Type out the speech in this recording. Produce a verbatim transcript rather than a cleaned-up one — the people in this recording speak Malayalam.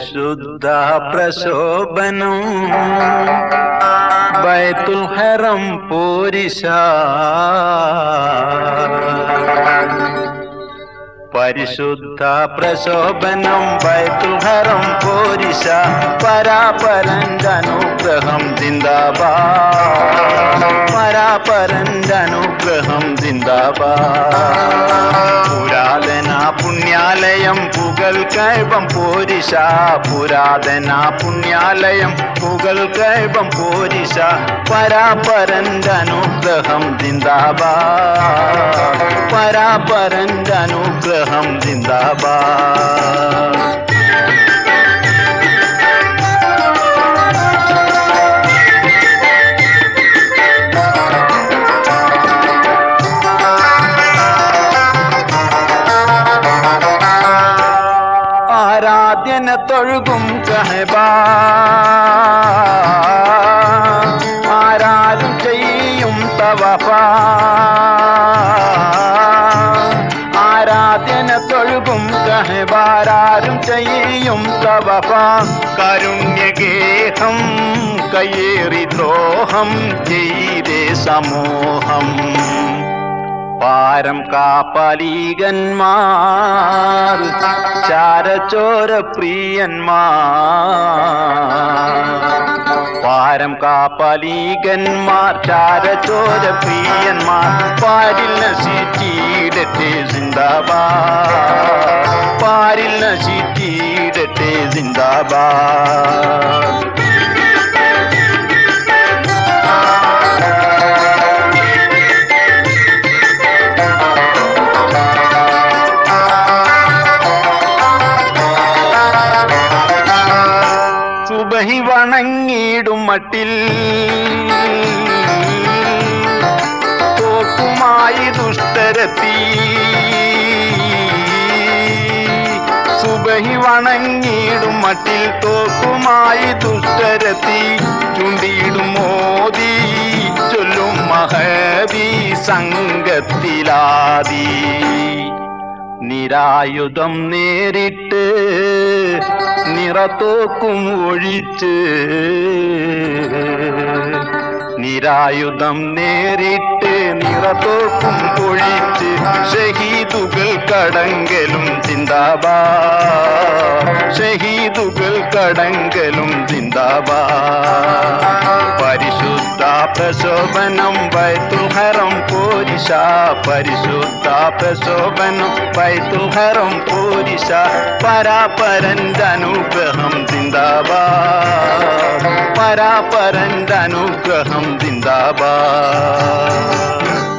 പരിശുദ്ധ പ്രശോഭനം ബൈത്തുൽ ഹറം പോരിശ പരിശുദ്ധ പ്രശോഭനം ബൈത്തുൽ ഹറം പോരിശ പരാപരന്റെ അനുഗ്രഹം ജിന്ദാബാദ് പരാപരന്റെ അനുഗ്രഹം ജിന്ദാബാദ് പുരാതന പുണ്യാലയം പുകൾ കൈബം പോരിശ പുരാതന പുണ്യാലയം പുകൾ കൈബം പോരിശ പരാപരന്റെ അനുഗ്രഹം ജിന്ദാബാദ് പരാപരന്റെ അനുഗ്രഹം ജിന്ദാബാദ് ആരാധ്യന തൊഴുകും കഅബ ആരാരും ചെയ്യും തവഫ ആരാധ്യന തൊഴുകും കഅബ ആരാരും ചെയ്യും തവഫ കാരുണ്യഗേഹം കയ്യേറി ദ്രോഹം ചെയ്തേ സമൂഹം പാരം കാപ്പാലീകന്മാർ ചാരചോര പ്രിയന്മാർ പാരം കാപ്പാലീകന്മാർ ചാരചോര പ്രിയന്മാർ പാരിൽ നശിച്ചിടട്ടെ സിന്ദാബാദ് പാരിൽ നശിച്ചിടട്ടെ സിന്ദാബാദ് സുബഹി വണങ്ങിടും മട്ടിൽ തോക്കുമായി ദുഷ്ടരെത്തി സുബഹി വണങ്ങിടും മട്ടിൽ തോക്കുമായി ദുഷ്ടരെത്തി ചുണ്ടിടും മോദി ചൊല്ലും മഹദി സംഘത്തിലാദി നിരായുധം നേരിട്ട് നിറത്തോക്കും ഒഴിച്ച് നിരായുധം നേരിട്ട് നിറത്തോക്കും ഒഴിച്ച് ഷഹീദുകൾ കടങ്കലും ജിന്ദാബാദ് ഷഹീദുകൾ കടങ്കലും ജിന്ദാബാദ് പരിശുദ്ധ പ്രശോഭനം ബൈത്തുൽ ഹറം പോരിശ പരിശുദ്ധ പ്രശോഭനം ബൈത്തുൽ ഹറം പോരിശ പരാപരന്റെ അനുഗ്രഹം ജിന്ദാബാദ് പരാപരന്റെ അനുഗ്രഹം ജിന്ദാബാദ്